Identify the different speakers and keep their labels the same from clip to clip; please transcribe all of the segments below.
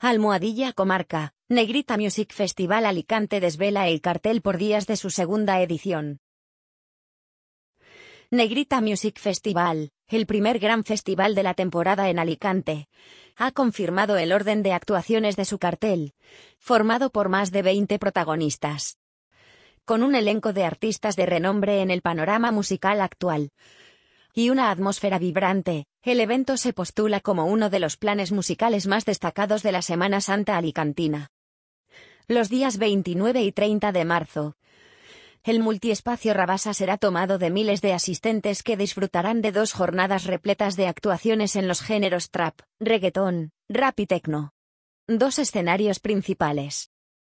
Speaker 1: Almohadilla Comarca, Negrita Music Festival Alicante desvela el cartel por días de su segunda edición. Negrita Music Festival, el primer gran festival de la temporada en Alicante, ha confirmado el orden de actuaciones de su cartel, formado por más de 20 protagonistas. Con un elenco de artistas de renombre en el panorama musical actual y una atmósfera vibrante, el evento se postula como uno de los planes musicales más destacados de la Semana Santa alicantina. Los días 29 y 30 de marzo, el multiespacio Rabasa será tomado de miles de asistentes que disfrutarán de 2 jornadas repletas de actuaciones en los géneros trap, reggaetón, rap y techno. 2 escenarios principales.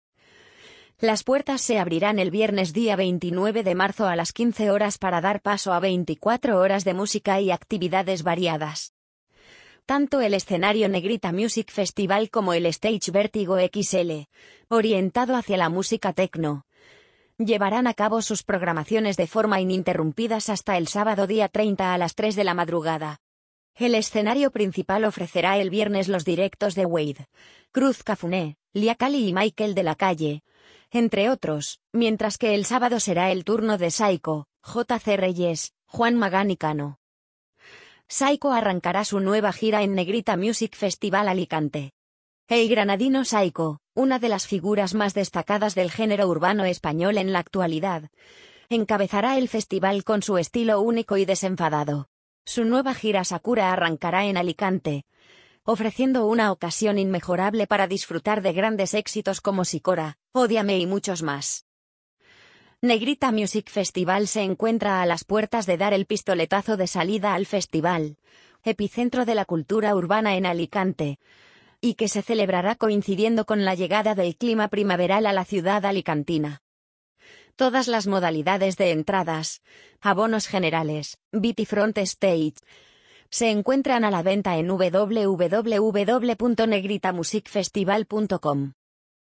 Speaker 1: Las puertas se abrirán el viernes día 29 de marzo a las 15 horas para dar paso a 24 horas de música y actividades variadas. Tanto el escenario Negrita Music Festival como el Stage Vértigo XL, orientado hacia la música techno, llevarán a cabo sus programaciones de forma ininterrumpidas hasta el sábado día 30 a las 3 de la madrugada. El escenario principal ofrecerá el viernes los directos de Wade, Cruz Cafuné, Lia Cali y Michael de la Calle, entre otros, mientras que el sábado será el turno de Saiko, J.C. Reyes, Juan Magán y Cano. Saiko arrancará su nueva gira en Negrita Music Festival Alicante. El granadino Saiko, una de las figuras más destacadas del género urbano español en la actualidad, encabezará el festival con su estilo único y desenfadado. Su nueva gira Sakura arrancará en Alicante, ofreciendo una ocasión inmejorable para disfrutar de grandes éxitos como Sicora, Ódiame y muchos más. Negrita Music Festival se encuentra a las puertas de dar el pistoletazo de salida al festival, epicentro de la cultura urbana en Alicante, y que se celebrará coincidiendo con la llegada del clima primaveral a la ciudad alicantina. Todas las modalidades de entradas, abonos generales, VIP y front stage, se encuentran a la venta en www.negritamusicfestival.com.